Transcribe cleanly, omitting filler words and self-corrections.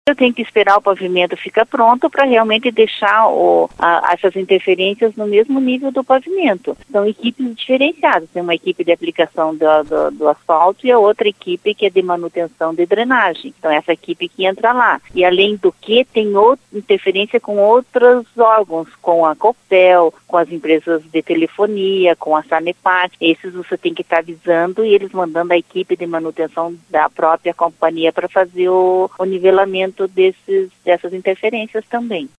Eu tenho que esperar o pavimento ficar pronto para realmente deixar essas interferências no mesmo nível do pavimento. São equipes diferenciadas. Tem uma equipe de aplicação do asfalto e a outra equipe que é de manutenção de drenagem. Então, essa equipe que entra lá. E, além do que, tem interferência com outros órgãos, com a Copel, com as empresas de telefonia, com a Sanepar. Esses você tem que estar avisando e eles mandando a equipe de manutenção da própria companhia para fazer o nivelamento dessas interferências também.